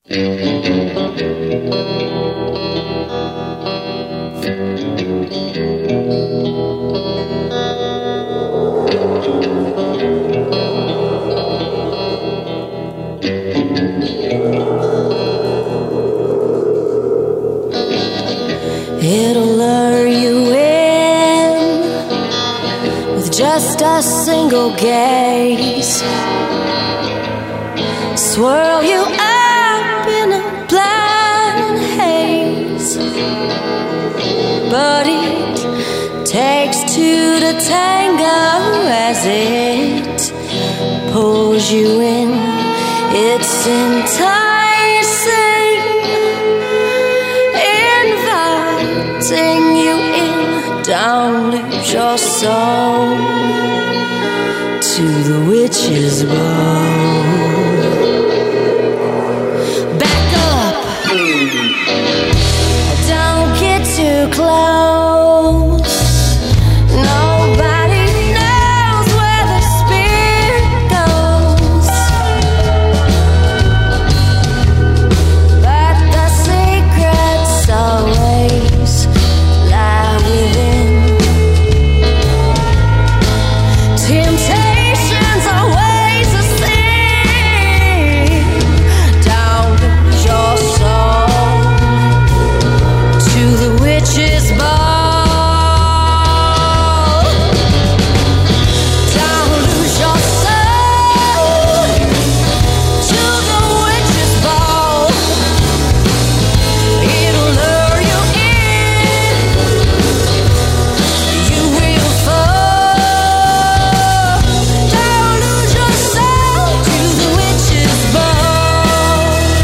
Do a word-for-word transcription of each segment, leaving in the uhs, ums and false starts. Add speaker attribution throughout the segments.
Speaker 1: It'll lure you in with just a single gaze, swirl you up in a blind haze. But it takes two to tango as it pulls you in. It's enticing, inviting you in. Don't lose your soul to the witch's bowl. Back up, don't get too close. Nobody knows where the spirit goes, but the secrets always lie within. Temptations are ways of sin. Don't lose your soul to the witch's ball. Don't lose your soul to the witch's ball. It'll lure you in. You will fall. Don't lose your soul to the witch's ball.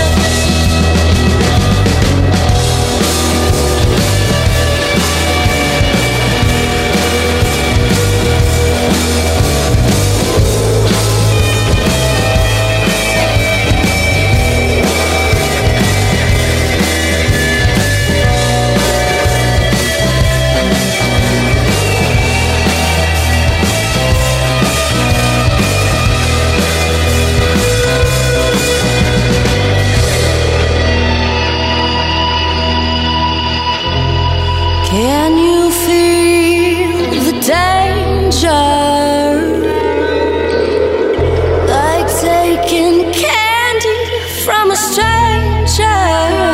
Speaker 1: Can you feel the danger? Like taking candy from a stranger.